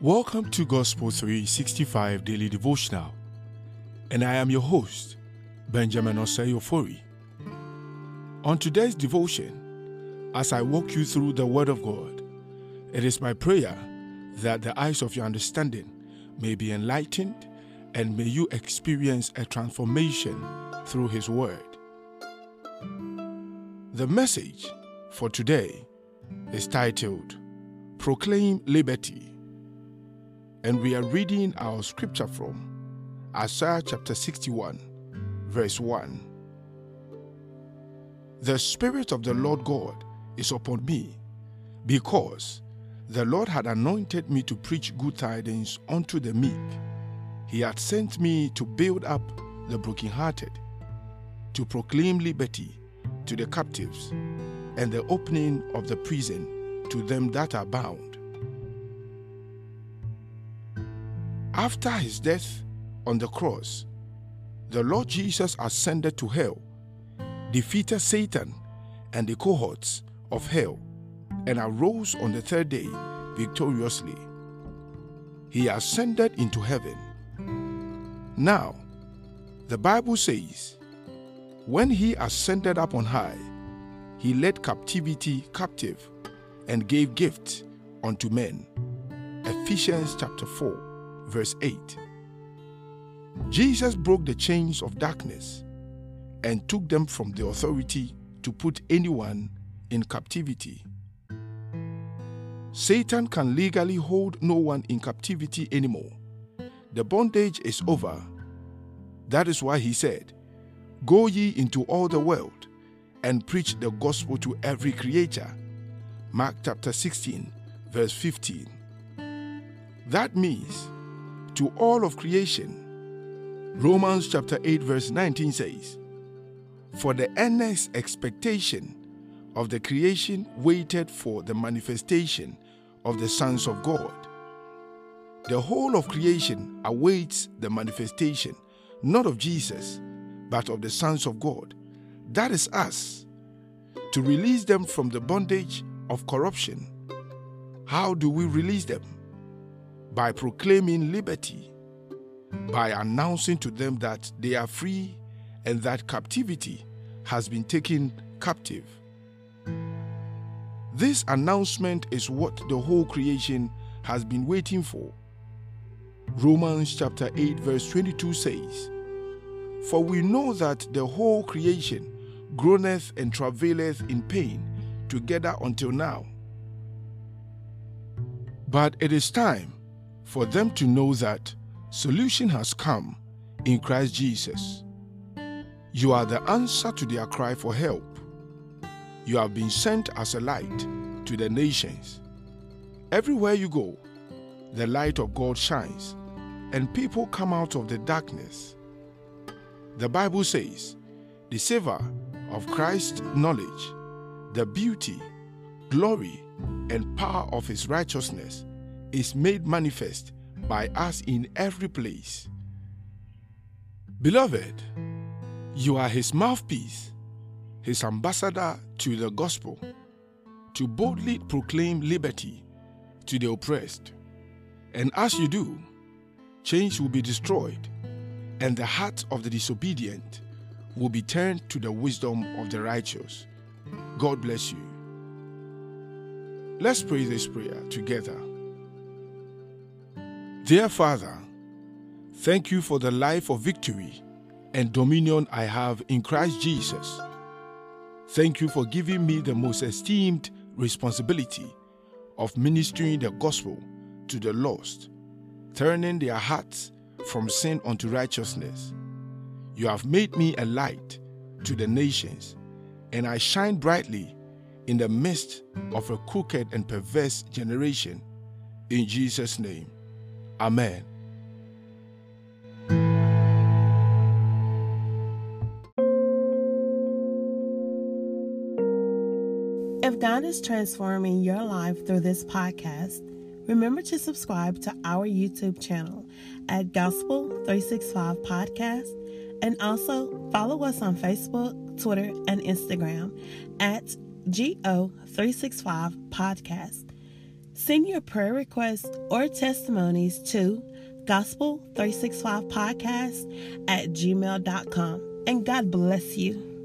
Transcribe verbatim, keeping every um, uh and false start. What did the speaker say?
Welcome to Gospel three sixty-five Daily Devotional, and I am your host, Benjamin Osei-Ofori. On today's devotion, as I walk you through the Word of God, it is my prayer that the eyes of your understanding may be enlightened and may you experience a transformation through His Word. The message for today is titled, Proclaim Liberty. And we are reading our scripture from Isaiah chapter sixty-one, verse one. The Spirit of the Lord God is upon me, because the Lord had anointed me to preach good tidings unto the meek. He had sent me to build up the brokenhearted, to proclaim liberty to the captives, and the opening of the prison to them that are bound. After his death on the cross, the Lord Jesus ascended to hell, defeated Satan and the cohorts of hell, and arose on the third day victoriously. He ascended into heaven. Now, the Bible says, when he ascended up on high, he led captivity captive and gave gifts unto men. Ephesians chapter four. Verse eight. Jesus broke the chains of darkness and took them from the authority to put anyone in captivity. Satan can legally hold no one in captivity anymore. The bondage is over. That is why he said, "Go ye into all the world and preach the gospel to every creature." Mark chapter sixteen, verse fifteen. That means to all of creation. Romans chapter eight verse nineteen says, "For the earnest expectation of the creation waited for the manifestation of the sons of God." The whole of creation awaits the manifestation, not of Jesus, but of the sons of God. That is us, to release them from the bondage of corruption. How do we release them? By proclaiming liberty, by announcing to them that they are free and that captivity has been taken captive. This announcement is what the whole creation has been waiting for. Romans chapter eight verse twenty-two says, "For we know that the whole creation groaneth and travaileth in pain together until now." But it is time for them to know that solution has come in Christ Jesus. You are the answer to their cry for help. You have been sent as a light to the nations. Everywhere you go, the light of God shines, and people come out of the darkness. The Bible says, the savor of Christ's knowledge, the beauty, glory, and power of his righteousness is made manifest by us in every place. Beloved, you are his mouthpiece, his ambassador to the gospel, to boldly proclaim liberty to the oppressed. And as you do, chains will be destroyed, and the heart of the disobedient will be turned to the wisdom of the righteous. God bless you. Let's pray this prayer together. Dear Father, thank you for the life of victory and dominion I have in Christ Jesus. Thank you for giving me the most esteemed responsibility of ministering the gospel to the lost, turning their hearts from sin unto righteousness. You have made me a light to the nations, and I shine brightly in the midst of a crooked and perverse generation. In Jesus' name. Amen. If God is transforming your life through this podcast, remember to subscribe to our YouTube channel at Gospel three sixty-five Podcast, and also follow us on Facebook, Twitter, and Instagram at G O three sixty-five Podcast. Send your prayer requests or testimonies to gospel three sixty-five podcast at gmail dot com. And God bless you.